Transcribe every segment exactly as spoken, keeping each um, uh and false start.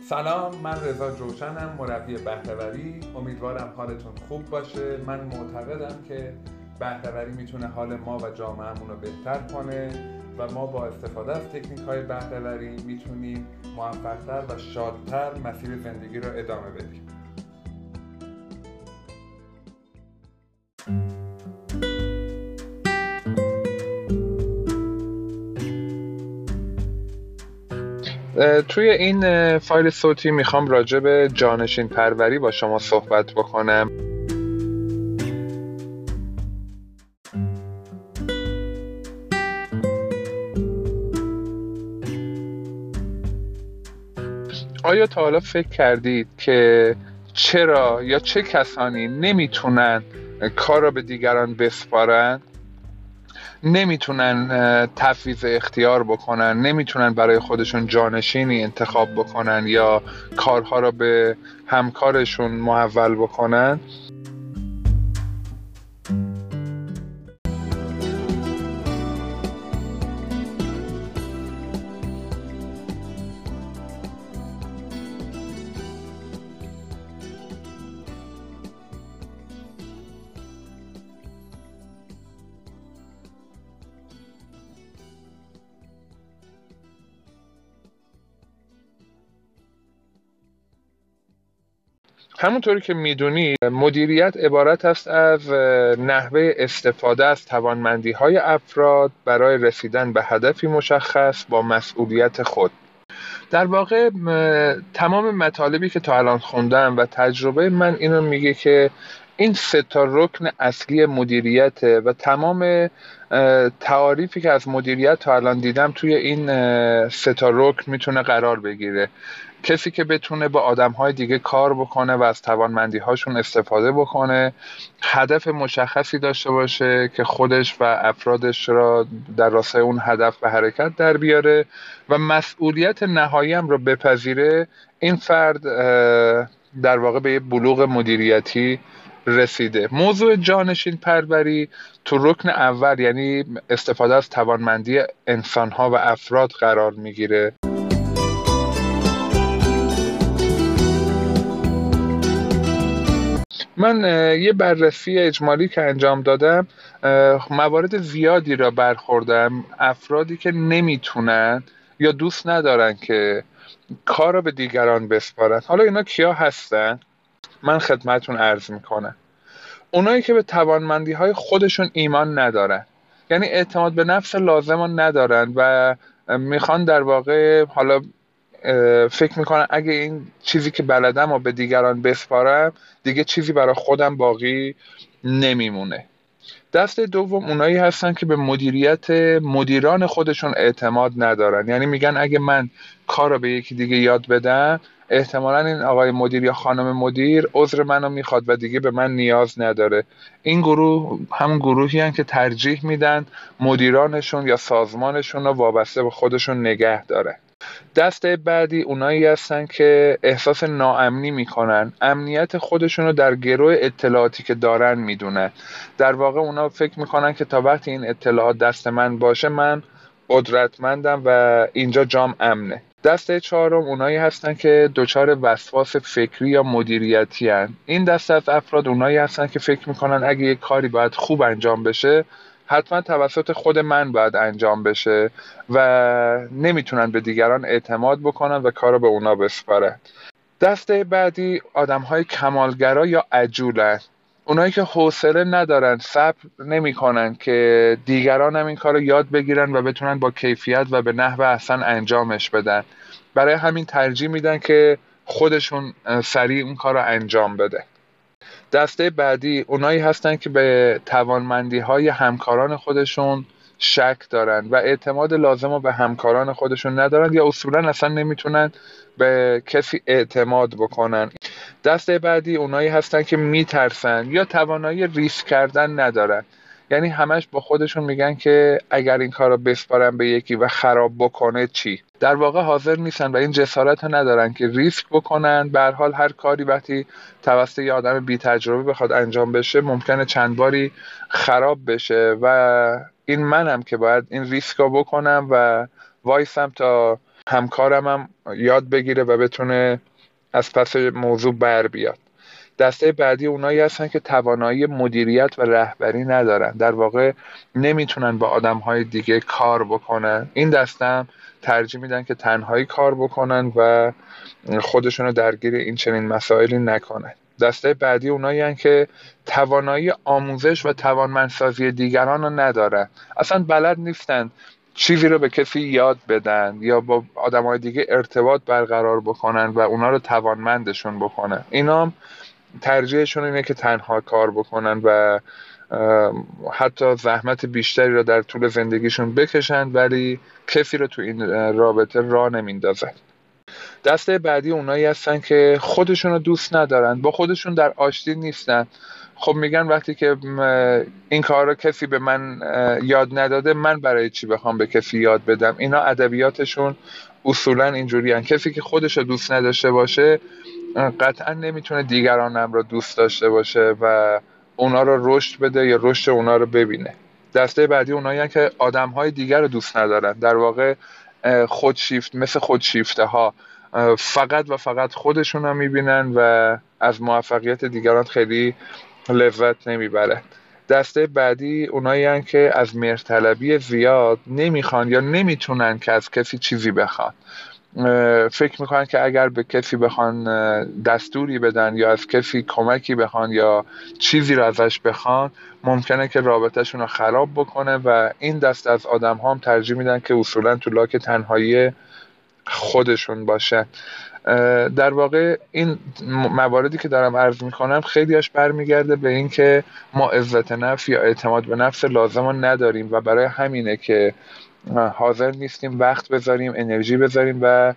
سلام، من رضا جوشنم، مربی بهره‌وری. امیدوارم حالتون خوب باشه. من معتقدم که بهره‌وری میتونه حال ما و جامعهمون رو بهتر کنه و ما با استفاده از تکنیک‌های بهره‌وری میتونیم موفق‌تر و شادتر مسیر زندگی رو ادامه بدیم. توی این فایل صوتی میخوام راجع به جانشین پروری با شما صحبت بکنم. آیا تا حالا فکر کردید که چرا یا چه کسانی نمیتونن کار را به دیگران بسپارن؟ نمیتونن تفویض اختیار بکنن، نمیتونن برای خودشون جانشینی انتخاب بکنن یا کارها را به همکارشون محول بکنن؟ همونطوری که میدونی مدیریت عبارت است از نحوه استفاده از توانمندی‌های افراد برای رسیدن به هدفی مشخص با مسئولیت خود. در واقع تمام مطالبی که تا الان خوندم و تجربه من اینو میگه که این سه تا رکن اصلی مدیریته و تمام تعاریفی که از مدیریت تا الان دیدم توی این سه تا رکن میتونه قرار بگیره. کسی که بتونه با آدم‌های دیگه کار بکنه و از توانمندی‌هاشون استفاده بکنه، هدف مشخصی داشته باشه که خودش و افرادش را در راستای اون هدف به حرکت در بیاره و مسئولیت نهایی هم رو بپذیره، این فرد در واقع به یه بلوغ مدیریتی رسیده. موضوع جانشین پروری تو رکن اول، یعنی استفاده از توانمندی انسان‌ها و افراد قرار میگیره. من یه بررسی اجمالی که انجام دادم، موارد زیادی را برخوردم. افرادی که نمیتونن یا دوست ندارن که کار را به دیگران بسپارن. حالا اینا کیا هستن؟ من خدمتون عرض میکنم. اونایی که به توانمندی های خودشون ایمان ندارن، یعنی اعتماد به نفس لازم رو ندارن و میخوان در واقع حالا فکر میکنن اگه این چیزی که بلدم رو به دیگران بسپارم دیگه چیزی برای خودم باقی نمیمونه. دسته دوم اونایی هستن که به مدیریت مدیران خودشون اعتماد ندارن، یعنی میگن اگه من کار رو به یکی دیگه یاد بدم احتمالاً این آقای مدیر یا خانم مدیر عذر منو میخواد و دیگه به من نیاز نداره. این گروه همون گروهی هستن که ترجیح میدن مدیرانشون یا سازمانشون رو وابسته به خودشون نگه داره. دسته بعدی اونایی هستن که احساس ناامنی میکنن، امنیت خودشون رو در گروه اطلاعاتی که دارن میدونن. در واقع اونا فکر میکنن که تا وقتی این اطلاعات دست من باشه من قدرتمندم و اینجا جام امنه. دسته چهارم اونایی هستن که دچار وسواس فکری یا مدیریتی هن. این دسته از افراد اونایی هستن که فکر میکنن اگه یک کاری باید خوب انجام بشه حتما توسط خود من باید انجام بشه و نمیتونن به دیگران اعتماد بکنن و کارو به اونا بسپارن. دسته بعدی آدم‌های کمالگرا یا عجولن. اونایی که حوصله ندارن، صبر نمی‌کنن که دیگران هم این کارو یاد بگیرن و بتونن با کیفیت و به نحو احسن انجامش بدن. برای همین ترجیح میدن که خودشون سریع اون کارو انجام بده. دسته بعدی اونایی هستن که به توانمندی‌های همکاران خودشون شک دارن و اعتماد لازم رو به همکاران خودشون ندارن یا اصولاً اصلا نمیتونن به کسی اعتماد بکنن. دسته بعدی اونایی هستن که میترسن یا توانایی ریسک کردن ندارن، یعنی همش با خودشون میگن که اگر این کار رو بسپارم به یکی و خراب بکنه چی؟ در واقع حاضر نیستن و این جسارت رو ندارن که ریسک بکنن. به هر حال هر کاری وقتی توسط یه آدم بی تجربه بخواد انجام بشه ممکنه چند باری خراب بشه و این منم که باید این ریسک رو بکنم و وایسم تا همکارم هم یاد بگیره و بتونه از پس موضوع بر بیاد. دسته بعدی اونایی هستن که توانایی مدیریت و رهبری ندارن، در واقع نمیتونن با آدمهای دیگه کار بکنن. این دسته هم ترجیح میدن که تنهایی کار بکنن و خودشونو درگیر این چنین مسائلی نکنن. دسته بعدی اونایی هستن که توانایی آموزش و توانمندسازی دیگران رو ندارن، اصلا بلد نیستن چیزی رو به کسی یاد بدن یا با آدمای دیگه ارتباط برقرار بکنن و اونا رو توانمندشون بکنن. اینا هم ترجیحشون اینه که تنها کار بکنن و حتی زحمت بیشتری رو در طول زندگیشون بکشن ولی کسی رو تو این رابطه راه نمیندازن. دسته بعدی اونایی هستن که خودشون رو دوست ندارن، با خودشون در آشتی نیستن. خب میگن وقتی که این کار رو کسی به من یاد نداده، من برای چی بخوام به کسی یاد بدم. اینا ادبیاتشون اصولا اینجوری هن. کسی که خودش رو دوست نداشته باشه قطعا نمیتونه دیگرانم رو دوست داشته باشه و اونا رو رشد بده یا رشد اونا رو ببینه. دسته بعدی اونایی هن که آدمهای دیگر رو دوست ندارن، در واقع خودشیفت مثل خودشیفته ها فقط و فقط خودشون رو میبینن و از موفقیت دیگران خیلی لذت نمیبرن. دسته بعدی اونایی هن که از مهرطلبی زیاد نمیخوان یا نمیتونن که از کسی چیزی بخوان. فکر میکنن که اگر به کسی بخوان دستوری بدن یا از کسی کمکی بخوان یا چیزی رو ازش بخوان ممکنه که رابطهشون رو خراب بکنه و این دست از آدم ها هم ترجیح میدن که اصولا تو لاک تنهایی خودشون باشن. در واقع این مواردی که دارم عرض میکنم خیلیاش برمیگرده به این که ما عزت نفس یا اعتماد به نفس لازم رو نداریم و برای همینه که حاضر نیستیم وقت بذاریم، انرژی بذاریم و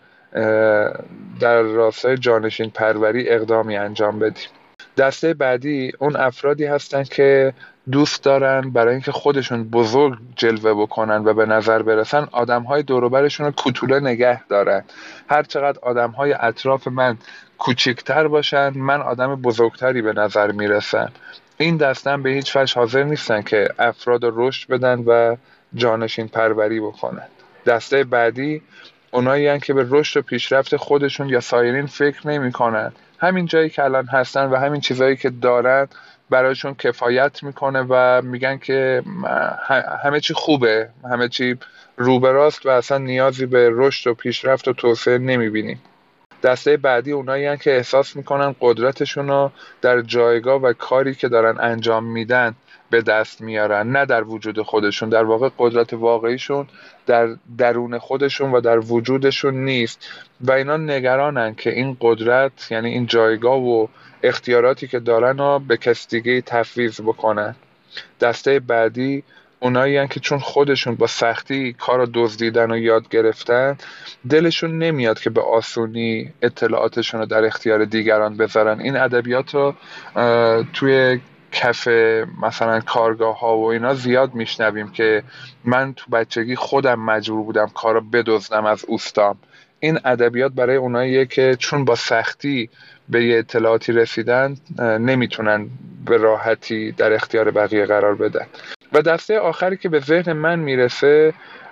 در راستای جانشین پروری اقدامی انجام بدیم. دسته بعدی اون افرادی هستن که دوست دارن برای اینکه خودشون بزرگ جلوه بکنن و به نظر برسن آدمهای دور و برشون رو کوتوله نگه دارن. هر چقدر آدمهای اطراف من کوچکتر باشن من آدم بزرگتری به نظر میرسن. این دسته هم به هیچ وجه حاضر نیستن که افراد رو رشد بدن و جانشین پروری بکنن. دسته بعدی اونایی هستن که به رشد و پیشرفت خودشون یا سایرین فکر نمی کنن. همین جایی که الان هستن و همین چیزایی که دارن برایشون کفایت میکنه و میگن که همه چی خوبه، همه چی رو به راست و اصلا نیازی به رشد و پیشرفت و توسعه نمیبینیم. دسته بعدی اونایی هستن که احساس میکنن قدرتشون رو در جایگاه و کاری که دارن انجام میدن به دست میارن، نه در وجود خودشون. در واقع قدرت واقعیشون در درون خودشون و در وجودشون نیست و اینا نگرانن که این قدرت یعنی این جایگاه و اختیاراتی که دارن رو به کس دیگه تفویض بکنن. دسته بعدی اونایی هستن که چون خودشون با سختی کار رو دزدیدن و یاد گرفتن دلشون نمیاد که به آسونی اطلاعاتشون رو در اختیار دیگران بذارن. این ادبیات رو توی کف مثلا کارگاه ها و اینا زیاد میشنویم که من تو بچگی خودم مجبور بودم کار رو بدزدم از اوستام. این ادبیات برای اوناییه که چون با سختی به یه اطلاعاتی رسیدن نمیتونن به راحتی در اختیار بقیه قرار بدن. و دسته آخری که به ذهن من میرسه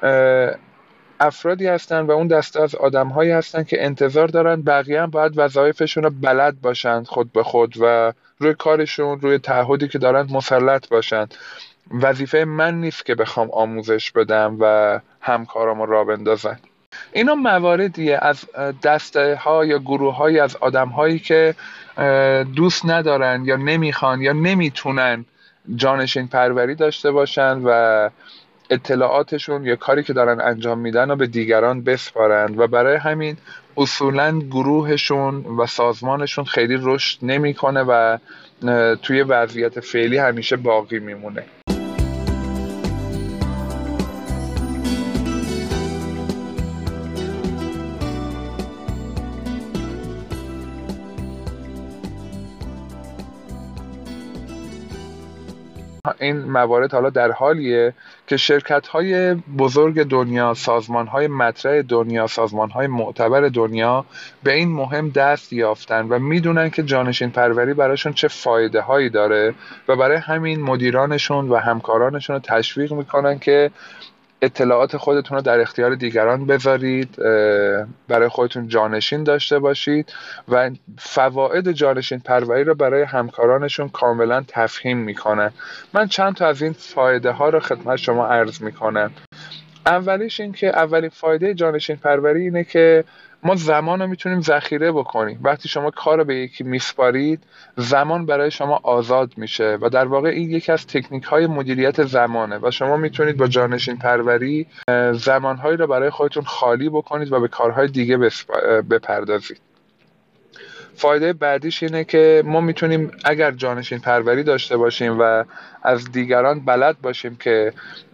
افرادی هستن و اون دسته از آدم‌هایی هستن که انتظار دارن بقیه هم باید وظایفشون رو بلد باشن خود به خود و روی کارشون روی تعهدی که دارن مسلط باشن. وظیفه من نیست که بخوام آموزش بدم و همکارامو راه بندازن. اینا مواردیه از دسته ها یا گروه های از آدم هایی که دوست ندارن یا نمیخوان یا نمیتونن جانشین پروری داشته باشن و اطلاعاتشون یا کاری که دارن انجام میدن و به دیگران بسپارن و برای همین اصولا گروهشون و سازمانشون خیلی رشد نمیکنه و توی وضعیت فعلی همیشه باقی میمونه. این موارد حالا در حالیه که شرکت‌های بزرگ دنیا، سازمان‌های مطرح دنیا، سازمان‌های معتبر دنیا به این مهم دست یافتن و میدونن که جانشین پروری براشون چه فایده هایی داره و برای همین مدیرانشون و همکارانشون رو تشویق میکنن که اطلاعات خودتون رو در اختیار دیگران بذارید، برای خودتون جانشین داشته باشید و فواید جانشین پروری رو برای همکارانشون کاملا تفهیم میکنن. من چند تا از این فایده ها رو خدمت شما عرض میکنم. اولیش این که اولین فایده جانشین پروری اینه که ما زمان رو میتونیم ذخیره بکنیم. وقتی شما کار رو به یکی میسپارید، زمان برای شما آزاد میشه و در واقع این یکی از تکنیک های مدیریت زمانه و شما میتونید با جانشین پروری زمانهایی رو برای خودتون خالی بکنید و به کارهای دیگه بپردازید. فایده بعدیش اینه که ما میتونیم اگر جانشین پروری داشته باشیم و از دیگران بلد باشیم که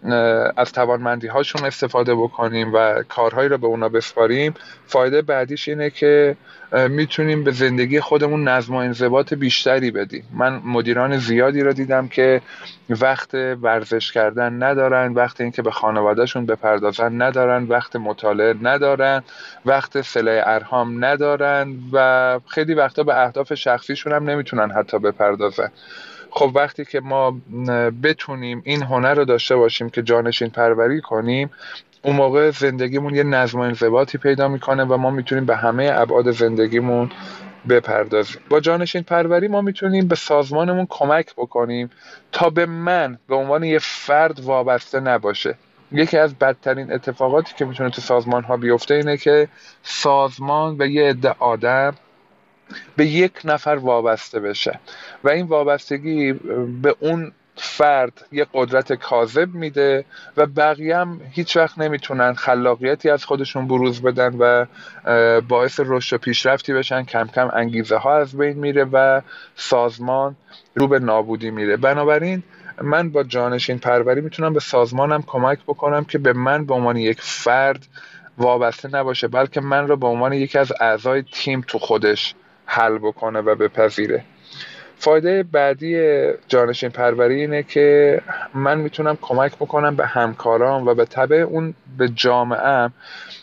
از توانمندی هاشون استفاده بکنیم و کارهایی رو به اونا بسپاریم، فایده بعدیش اینه که میتونیم به زندگی خودمون نظم و انضباط بیشتری بدیم. من مدیران زیادی رو دیدم که وقت ورزش کردن ندارن، وقت اینکه به خانوادهشون بپردازن ندارن، وقت مطالعه ندارن، وقت صله ارحام ندارن و خیلی وقتا به اهداف شخصیشون هم نمیتونن حتی بپردازن. خب وقتی که ما بتونیم این هنر رو داشته باشیم که جانشین پروری کنیم، اون موقع زندگیمون یه نظم و انضباطی پیدا میکنه و ما میتونیم به همه ابعاد زندگیمون بپردازیم. با جانشین پروری ما میتونیم به سازمانمون کمک بکنیم تا به من به عنوان یه فرد وابسته نباشه. یکی از بدترین اتفاقاتی که میتونه تو سازمان ها بیفته اینه که سازمان و یه عده آدم به یک نفر وابسته بشه و این وابستگی به اون فرد یه قدرت کاذب میده و بقیه هم هیچ وقت نمیتونن خلاقیتی از خودشون بروز بدن و باعث رشد و پیشرفتی بشن. کم کم انگیزه ها از بین میره و سازمان رو به نابودی میره. بنابراین من با جانشین پروری میتونم به سازمانم کمک بکنم که به من به عنوان یک فرد وابسته نباشه، بلکه من رو به عنوان یکی از اعضای تیم تو خودش حل بکنه و بپذیره. فایده بعدی جانشین پروری اینه که من میتونم کمک بکنم به همکارام و به تبع اون به جامعه‌ام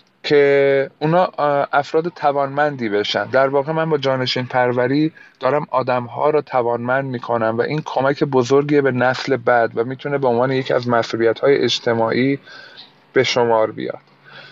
که اونا افراد توانمندی بشن. در واقع من با جانشین پروری دارم آدم‌ها رو توانمند میکنم و این کمک بزرگیه به نسل بعد و میتونه به عنوان یکی از مسئولیت‌های اجتماعی به شمار بیاد.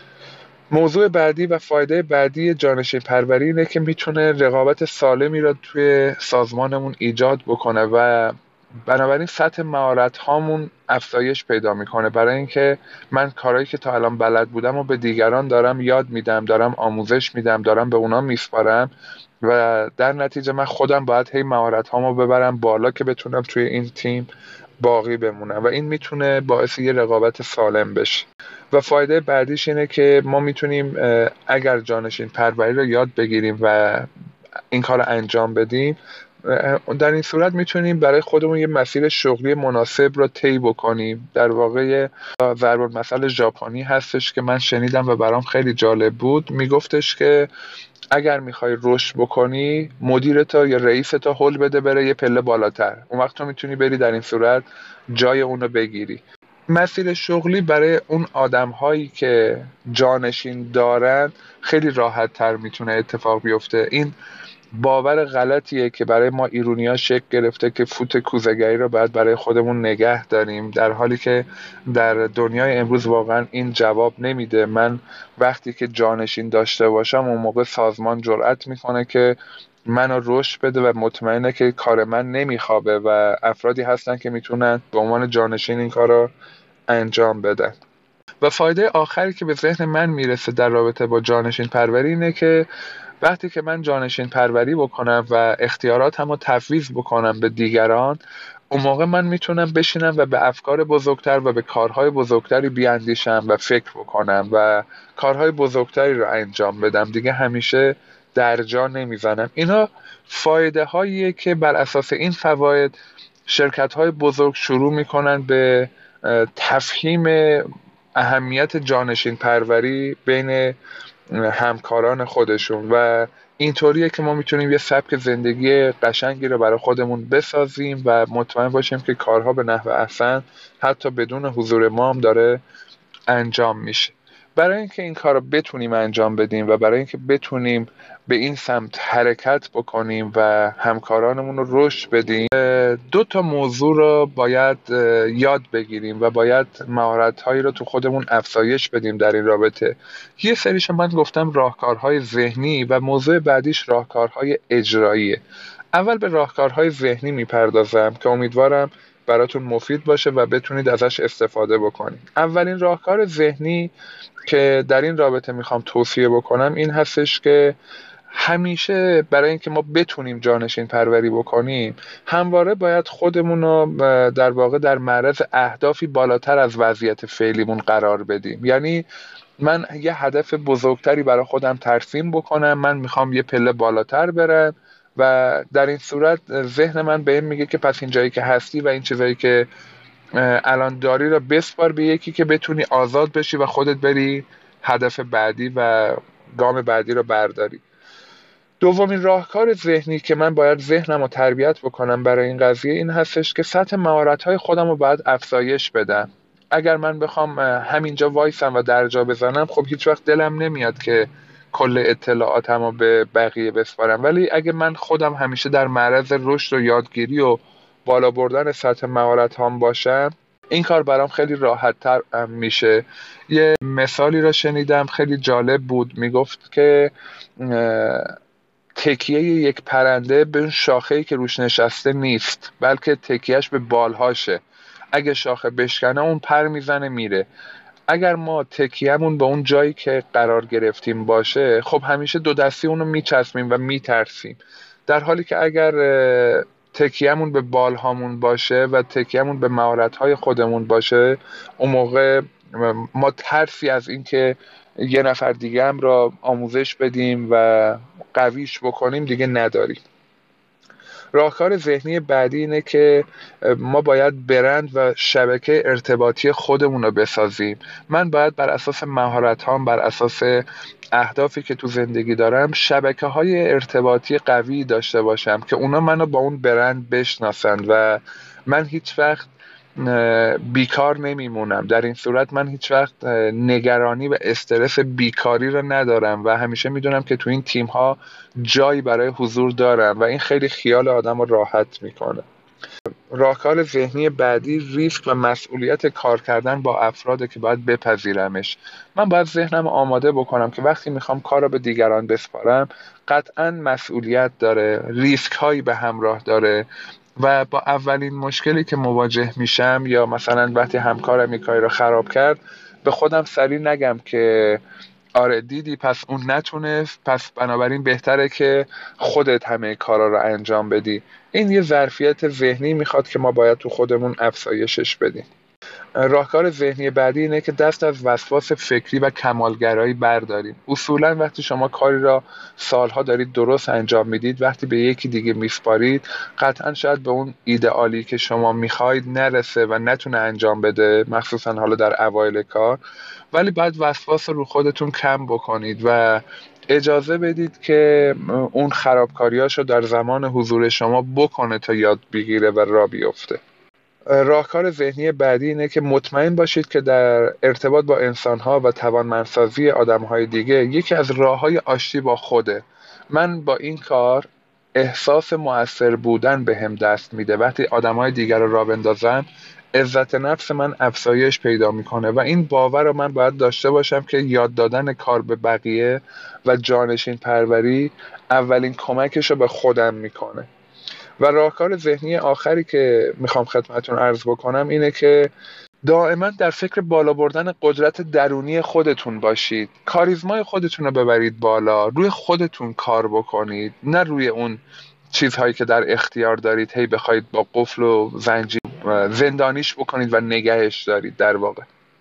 موضوع بعدی و فایده بعدی جانشین پروری اینه که میتونه رقابت سالمی را توی سازمانمون ایجاد بکنه و بنابراین سطح مهارت هامون افزایش پیدا میکنه، برای اینکه من کارهایی که تا الان بلد بودم و به دیگران دارم یاد میدم، دارم آموزش میدم، دارم به اونا میسپارم و در نتیجه من خودم باید هی مهارت هامو ببرم بالا که بتونم توی این تیم باقی بمونم و این میتونه باعث یه رقابت سالم بشه. و فایده بعدیش اینه که ما میتونیم اگر جانشین پروری رو یاد بگیریم و این کار رو انجام بدیم، در این صورت میتونیم برای خودمون یه مسیر شغلی مناسب رو طی بکنیم. در واقع ضرب المثل ژاپنی هستش که من شنیدم و برام خیلی جالب بود، میگفتش که اگر میخوای رشد بکنی مدیرتا یا رئیستا هول بده بره یه پله بالاتر، اون وقت تو میتونی بری در این صورت جای اونو بگیری. مسیر شغلی برای اون آدم هایی که جانشین دارن خیلی راحت تر میتونه اتفاق بیفته. این باور غلطیه که برای ما ایرونی ها شکل گرفته که فوت کوزه‌گری رو باید برای خودمون نگه داریم، در حالی که در دنیای امروز واقعا این جواب نمیده. من وقتی که جانشین داشته باشم اون موقع سازمان جرأت میکنه که منو رشد بده و مطمئنه که کار من نمیخوابه و افرادی هستن که میتونن به عنوان جانشین این کار رو انجام بدن. و فایده آخری که به ذهن من میرسه در رابطه با جانشین پروری اینه که وقتی که من جانشین پروری بکنم و اختیاراتم رو تفویض بکنم به دیگران، اون موقع من میتونم بشینم و به افکار بزرگتر و به کارهای بزرگتری بیاندیشم و فکر بکنم و کارهای بزرگتری رو انجام بدم. دیگه همیشه در جا نمیزنم. اینا فایده هاییه که بر اساس این فواید شرکت های بزرگ شروع میکنن به تفهیم اهمیت جانشین پروری بین همکاران خودشون و اینطوریه که ما میتونیم یه سبک زندگی قشنگی رو برای خودمون بسازیم و مطمئن باشیم که کارها به نحو احسن حتی بدون حضور ما هم داره انجام میشه. برای اینکه این کار رو بتونیم انجام بدیم و برای اینکه بتونیم به این سمت حرکت بکنیم و همکارانمون رو رشد بدیم، دو تا موضوع رو باید یاد بگیریم و باید مهارت‌هایی رو تو خودمون افزایش بدیم در این رابطه. یه سریش من گفتم راهکارهای ذهنی و موضوع بعدیش راهکارهای اجراییه. اول به راهکارهای ذهنی میپردازم که امیدوارم براتون مفید باشه و بتونید ازش استفاده بکنید. اولین راهکار ذهنی که در این رابطه میخوام توصیه بکنم این هستش که همیشه برای اینکه ما بتونیم جانشین پروری بکنیم، همواره باید خودمون رو در واقع در معرض اهدافی بالاتر از وضعیت فعلیمون قرار بدیم. یعنی من یه هدف بزرگتری برای خودم ترسیم بکنم، من میخوام یه پله بالاتر برم و در این صورت ذهن من به این میگه که پس این جایی که هستی و این چیزایی که الان داری رو بسپار به یکی که بتونی آزاد بشی و خودت بری هدف بعدی و گام بعدی رو برداری. دومین راهکار ذهنی که من باید ذهنم رو تربیت بکنم برای این قضیه این هستش که سطح مهارت‌های خودم رو باید افزایش بدم. اگر من بخوام همینجا وایسم و درجا بزنم، خب هیچ وقت دلم نمیاد که کل اطلاعاتم رو به بقیه بسپارم، ولی اگه من خودم همیشه در معرض رشد و یادگیری و بالا بردن سطح مهارت‌هام باشم، این کار برام خیلی راحت تر میشه. یه مثالی رو شنیدم خیلی جالب بود، میگفت که تکیه یک پرنده به اون شاخه‌ای که روش نشسته نیست، بلکه تکیهش به بالهاشه. اگه شاخه بشکنه اون پر میزنه میره. اگر ما تکیهمون به اون جایی که قرار گرفتیم باشه، خب همیشه دو دستی اونو میچسبیم و میترسیم. در حالی که اگر تکیهمون به بالهامون باشه و تکیهمون به مهارت‌های خودمون باشه، اون موقع ما ترسی از این که یه نفر دیگه هم را آموزش بدیم و قویش بکنیم دیگه نداریم. راهکار ذهنی بعدی اینه که ما باید برند و شبکه ارتباطی خودمون رو بسازیم. من باید بر اساس مهارت‌هام، بر اساس اهدافی که تو زندگی دارم، شبکه‌های ارتباطی قوی داشته باشم که اونا منو با اون برند بشناسن و من هیچ وقت بیکار نمیمونم. در این صورت من هیچ وقت نگرانی و استرس بیکاری رو ندارم و همیشه میدونم که تو این تیم ها جایی برای حضور دارم و این خیلی خیال آدم رو راحت میکنه. راهکار ذهنی بعدی ریسک و مسئولیت کار کردن با افراده که باید بپذیرمش. من باید ذهنم آماده بکنم که وقتی میخوام کار رو به دیگران بسپارم قطعا مسئولیت داره، ریسک هایی به همراه داره و با اولین مشکلی که مواجه میشم یا مثلا وقتی همکارم این کاری رو خراب کرد، به خودم سریع نگم که آره دیدی پس اون نتونست، پس بنابراین بهتره که خودت همه کارا رو انجام بدی. این یه ظرفیت ذهنی میخواد که ما باید تو خودمون افزایشش بدیم. راهکار ذهنی بعدی اینه که دست از وسواس فکری و کمالگرایی برداریم. اصولا وقتی شما کاری را سالها دارید درست انجام میدید، وقتی به یکی دیگه میسپارید قطعا شاید به اون ایدئالی که شما میخواید نرسه و نتونه انجام بده، مخصوصا حالا در اوایل کار، ولی باید وسواس رو خودتون کم بکنید و اجازه بدید که اون خرابکاریاشو در زمان حضور شما بکنه تا یاد بگیره و راه بیفته. راهکار ذهنی بعدی اینه که مطمئن باشید که در ارتباط با انسان‌ها و توانمندسازی آدم‌های دیگه یکی از راه‌های آشتی با خوده. من با این کار احساس مؤثر بودن به هم دست میده. وقتی آدم‌های دیگر رو راه بندازم، عزت نفس من افزایش پیدا میکنه و این باور رو من باید داشته باشم که یاد دادن کار به بقیه و جانشین پروری اولین کمکش رو به خودم میکنه. و راهکار ذهنی آخری که میخوام خدمتتون عرض بکنم اینه که دائما در فکر بالا بردن قدرت درونی خودتون باشید. کاریزمای خودتون رو ببرید بالا، روی خودتون کار بکنید، نه روی اون چیزهایی که در اختیار دارید هی بخواید با قفل و زنجیر زندانیش بکنید و نگهش دارید. در واقع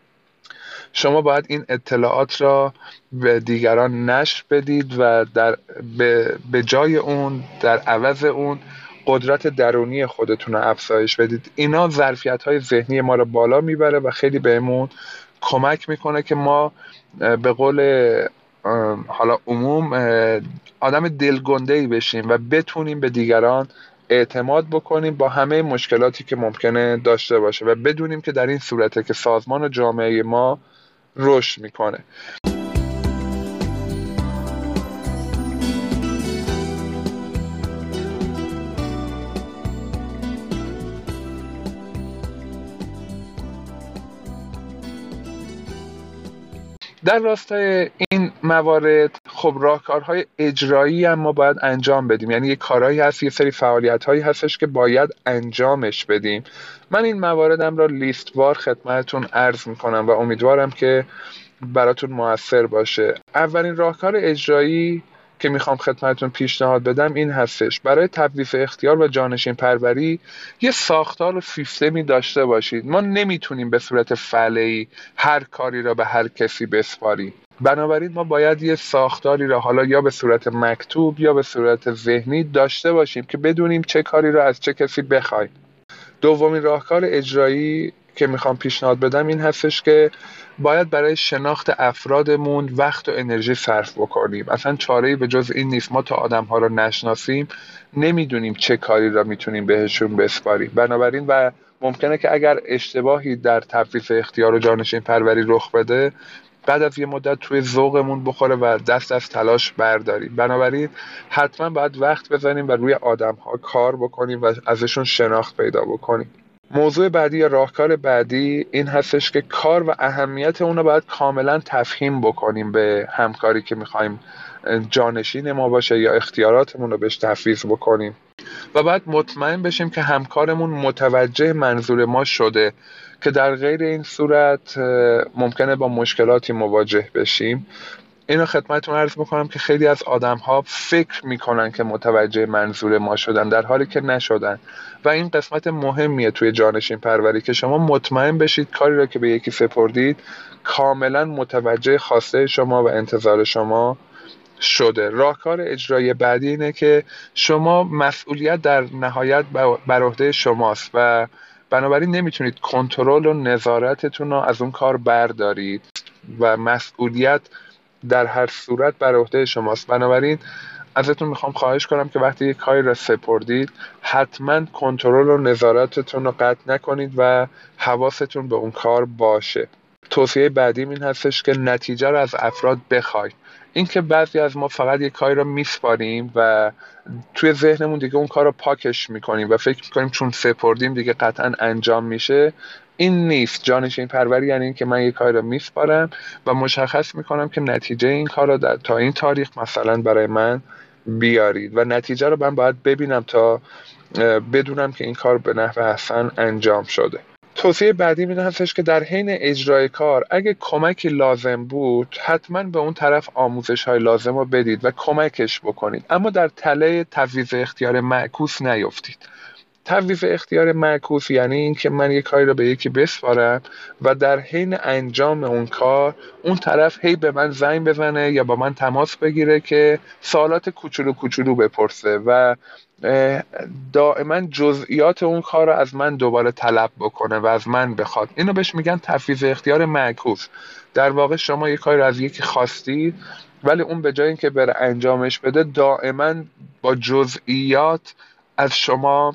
شما باید این اطلاعات را به دیگران نشر بدید و در به, به جای اون، در عوض اون، قدرت درونی خودتون رو افزایش بدید. اینا ظرفیت‌های ذهنی ما رو بالا میبره و خیلی بهمون کمک میکنه که ما به قول حالا عموم آدم دلگنده‌ای بشیم و بتونیم به دیگران اعتماد بکنیم با همه مشکلاتی که ممکنه داشته باشه و بدونیم که در این صورته که سازمان و جامعه ما رشد میکنه. در راستای این موارد خب راهکارهای اجرایی هم ما باید انجام بدیم، یعنی یه کارهایی هست، یه سری فعالیت‌هایی هستش که باید انجامش بدیم. من این مواردم را لیستوار خدمتتون عرض میکنم و امیدوارم که براتون موثر باشه. اولین راهکار اجرایی که میخوام خدمتتون پیشنهاد بدم این هستش: برای تبویض اختیار و جانشین پروری یه ساختار و سیستمی داشته باشید. ما نمیتونیم به صورت فعلی هر کاری را به هر کسی بسپاریم، بنابراین ما باید یه ساختاری را حالا یا به صورت مکتوب یا به صورت ذهنی داشته باشیم که بدونیم چه کاری را از چه کسی بخوایم. دومین راهکار اجرایی که میخوام پیشنهاد بدم این هستش که باید برای شناخت افرادمون وقت و انرژی صرف بکنیم. اصلا چاره‌ای به جز این نیست. ما تا آدم‌ها رو نشناسیم نمیدونیم چه کاری را میتونیم بهشون بسپاریم. بنابراین و ممکنه که اگر اشتباهی در تبویض اختیار و جانشین پروری رخ بده، بعد از یه مدت توی ذوقمون بخوره و دست از تلاش برداریم. بنابراین حتما باید وقت بزنیم و روی آدم‌ها کار بکنیم و ازشون شناخت پیدا بکنیم. موضوع بعدی یا راهکار بعدی این هستش که کار و اهمیت اون رو باید کاملا تفهیم بکنیم به همکاری که میخوایم جانشین ما باشه یا اختیاراتمون رو بهش تفویض بکنیم و بعد مطمئن بشیم که همکارمون متوجه منظور ما شده، که در غیر این صورت ممکنه با مشکلاتی مواجه بشیم. اینو خدمتتون عرض میکنم که خیلی از آدم‌ها فکر میکنن که متوجه منظور ما شدن، در حالی که نشدن و این قسمت مهمیه توی جانشین پروری که شما مطمئن بشید کاری را که به یکی سپردید کاملا متوجه خواسته شما و انتظار شما شده. راهکار اجرایی بعدی اینه که شما مسئولیت در نهایت بر عهده شماست و بنابراین نمیتونید کنترل و نظارتتون رو از اون کار بردارید و مسئولیت در هر صورت بر عهده شماست. بنابراین ازتون میخوام خواهش کنم که وقتی یک کاری را سپردید حتما کنترل و نظارتتون رو قطع نکنید و حواستون به اون کار باشه. توصیه بعدیم این هستش که نتیجه رو از افراد بخواید. این که بعضی از ما فقط یک کاری رو میسپاریم و توی ذهنمون دیگه اون کار رو پاکش میکنیم و فکر میکنیم چون سپردیم دیگه قطعا انجام میشه، این نیست. جانشین پروری یعنی این که من یک کاری رو میسپارم و مشخص میکنم که نتیجه این کار رو در تا این تاریخ مثلا برای من بیارید و نتیجه رو من باید ببینم تا بدونم که این کار به نحو احسن انجام شده. توصیه بعدی این هستش که در حین اجرای کار اگه کمکی لازم بود حتما به اون طرف آموزش های لازم رو بدید و کمکش بکنید، اما در تله تبویض اختیار معکوس نیفتید. تبویض اختیار معکوس یعنی این که من یک کاری رو به یکی بسپارم و در حین انجام اون کار اون طرف هی به من زنگ بزنه یا با من تماس بگیره که سوالات کوچولو کوچولو بپرسه و دائما جزئیات اون کار رو از من دوباره طلب بکنه و از من بخواد. اینو بهش میگن تبویض اختیار معکوس. در واقع شما یک کاری رو از یکی خواستید ولی اون به جای اینکه بره انجامش بده دائما با جزئیات از شما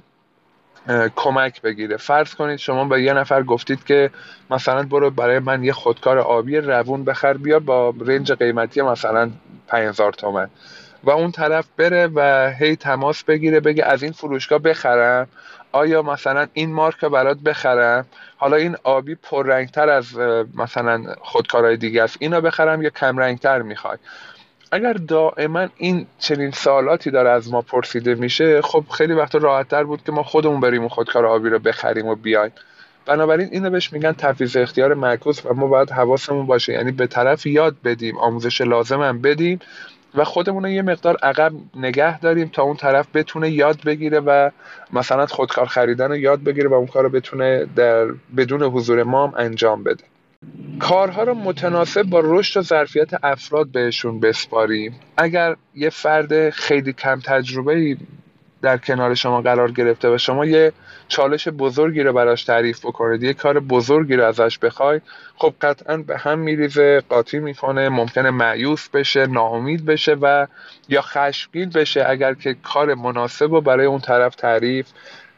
کمک بگیره. فرض کنید شما با یه نفر گفتید که مثلا برو برای من یه خودکار آبی روون بخر بیار با رنج قیمتی مثلا پنج هزار تومان و اون طرف بره و هی تماس بگیره بگه از این فروشگاه بخرم، آیا مثلا این مارکا برات بخرم، حالا این آبی پررنگتر از مثلا خودکارهای دیگه است، اینو بخرم یا کم رنگتر میخوای. اگر دائما این چنین سوالاتی داره از ما پرسیده میشه، خب خیلی وقتا راحت‌تر بود که ما خودمون بریم و خودکار آبی رو بخریم و بیایم. بنابراین اینو بهش میگن تبویض اختیار معکوس و ما باید حواسمون باشه، یعنی به طرف یاد بدیم، آموزش لازم هم بدیم و خودمون رو یه مقدار عقب نگه داریم تا اون طرف بتونه یاد بگیره و مثلا خودکار خریدن رو یاد بگیره و اون کار رو بتونه در بدون حضور ما هم انجام بده. کارها رو متناسب با رشد و ظرفیت افراد بهشون بسپاریم. اگر یه فرد خیلی کم تجربه‌ای در کنار شما قرار گرفته و شما یه چالش بزرگی رو براش تعریف بکنید، یه کار بزرگی رو ازش بخواید، خب قطعاً به هم میریزه، قاطی میکنه، ممکنه مایوس بشه، ناامید بشه و یا خشمگین بشه اگر که کار مناسب رو برای اون طرف تعریف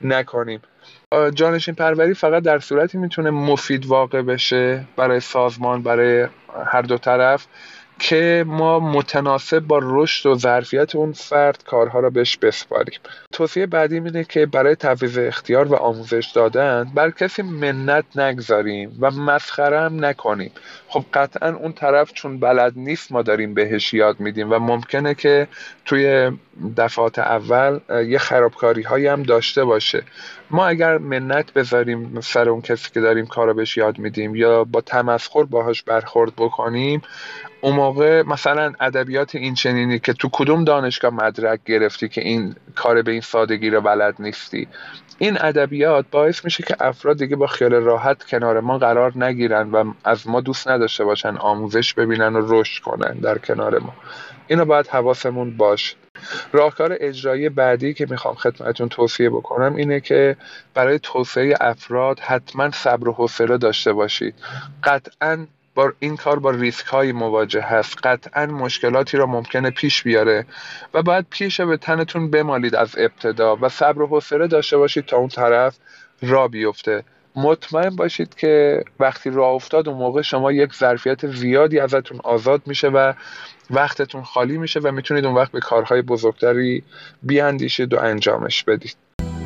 نکنیم. جانشین پروری فقط در صورتی میتونه مفید واقع بشه برای سازمان، برای هر دو طرف، که ما متناسب با رشد و ظرفیت اون فرد کارها را بهش بسپاریم. توصیه بعدی اینه که برای تفویض اختیار و آموزش دادن بر کسی منت نگذاریم و مسخره هم نکنیم. خب قطعا اون طرف چون بلد نیست ما داریم بهش یاد میدیم و ممکنه که توی دفعات اول یه خرابکاری هایی هم داشته باشه. ما اگر منت بذاریم سر اون کسی که داریم کارو بهش یاد میدیم یا با تمسخر باهاش برخورد بکنیم، اون موقع مثلا ادبیات این چنینی که تو کدوم دانشگاه مدرک گرفتی که این کار به این سادگی رو بلد نیستی، این ادبیات باعث میشه که افراد دیگه با خیال راحت کنار ما قرار نگیرن و از ما دوست نداشته باشن، آموزش ببینن و رشد کنن در کنار ما. اینو باید حواسمون باشه. راهکار اجرایی بعدی که میخوام خدمتتون توصیه بکنم اینه که برای توسعه افراد حتما صبر و حوصله داشته باشید. قطعاً با این کار با ریسک های مواجه هست، قطعاً مشکلاتی را ممکنه پیش بیاره و باید پیش به تنتون بمالید از ابتدا و صبر و حوصله داشته باشید تا اون طرف راه بیفته. مطمئن باشید که وقتی راه افتاد اون موقع شما یک ظرفیت زیادی ازتون آزاد میشه و وقتتون خالی میشه و میتونید اون وقت به کارهای بزرگتری بیاندیشید و انجامش بدید.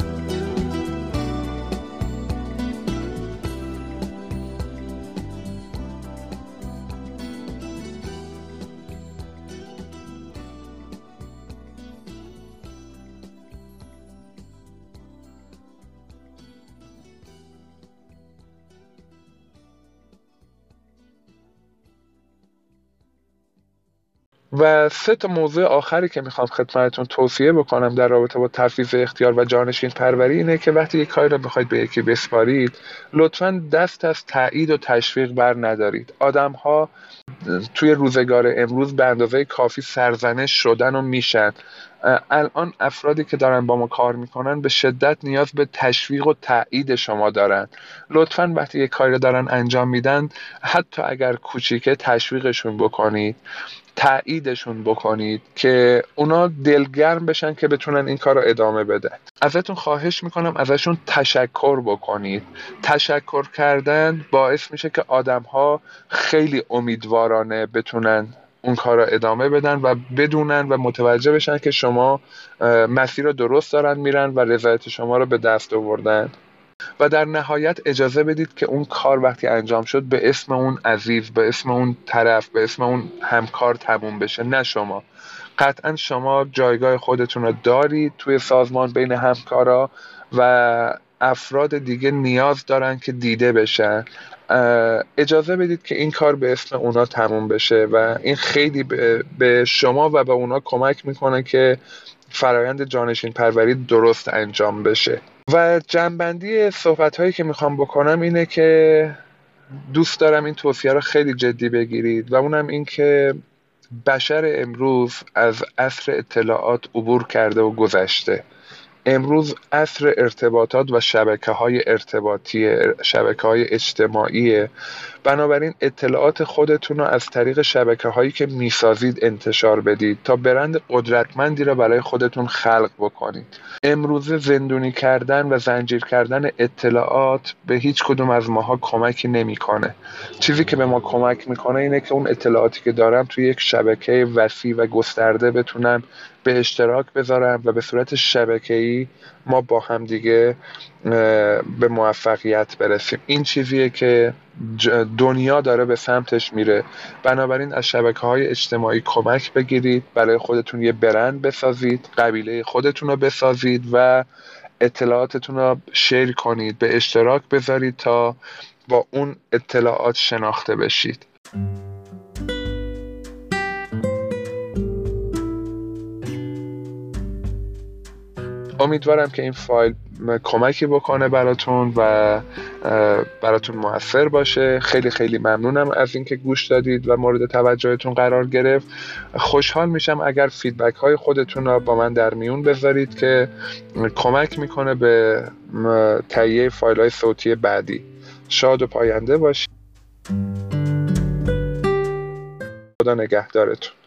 و سه تا موضوع آخری که میخوام خدمتتون توصیه بکنم در رابطه با تفویض اختیار و جانشین پروری اینه که وقتی یک کاری رو بخواید به یکی بسپارید، لطفاً دست از تایید و تشویق بر ندارید. آدم‌ها توی روزگار امروز به اندازه کافی سرزنش شدن و میشن. الان افرادی که دارن با ما کار میکنن به شدت نیاز به تشویق و تایید شما دارن. لطفاً وقتی یک کاری رو دارن انجام میدن، حتی اگر کوچیکه، تشویقشون بکنید، تاییدشون بکنید که اونا دلگرم بشن که بتونن این کار رو ادامه بدن. ازتون خواهش میکنم ازشون تشکر بکنید. تشکر کردن باعث میشه که آدم‌ها خیلی امیدوارانه بتونن اون کار رو ادامه بدن و بدونن و متوجه بشن که شما مسیر رو درست دارن میرن و رضایت شما رو به دست آوردن. و در نهایت اجازه بدید که اون کار وقتی انجام شد به اسم اون عزیز، به اسم اون طرف، به اسم اون همکار تموم بشه، نه شما. قطعا شما جایگاه خودتون رو دارید توی سازمان بین همکارا و افراد دیگه نیاز دارن که دیده بشن. اجازه بدید که این کار به اسم اونا تموم بشه و این خیلی به شما و به اونا کمک میکنه که فرایند جانشین پروری درست انجام بشه. و جنبندی صحبت هایی که میخوام بکنم اینه که دوست دارم این توصیه رو خیلی جدی بگیرید و اونم این که بشر امروز از عصر اطلاعات عبور کرده و گذشته. امروز عصر ارتباطات و شبکه‌های ارتباطی، شبکه‌های اجتماعی. بنابراین اطلاعات خودتون رو از طریق شبکه‌هایی که میسازید انتشار بدید تا برند قدرتمندی را برای خودتون خلق بکنید. امروز زندونی کردن و زنجیر کردن اطلاعات به هیچ کدوم از ماها کمکی نمی‌کنه. چیزی که به ما کمک می‌کنه اینه که اون اطلاعاتی که دارم توی یک شبکه وسیع و گسترده بتونم به اشتراک بذارم و به صورت شبکه‌ای ما با هم دیگه به موفقیت برسیم. این چیزیه که دنیا داره به سمتش میره. بنابراین از شبکه‌های اجتماعی کمک بگیرید، برای خودتون یه برند بسازید، قبیله خودتون رو بسازید و اطلاعاتتون رو شیر کنید، به اشتراک بذارید تا با اون اطلاعات شناخته بشید. امیدوارم که این فایل کمکی بکنه براتون و براتون موثر باشه. خیلی خیلی ممنونم از اینکه گوش دادید و مورد توجهتون قرار گرفت. خوشحال میشم اگر فیدبک های خودتون رو با من در میون بذارید که کمک میکنه به تهیه فایل های صوتی بعدی. شاد و پاینده باشید. خدا نگهدارتون.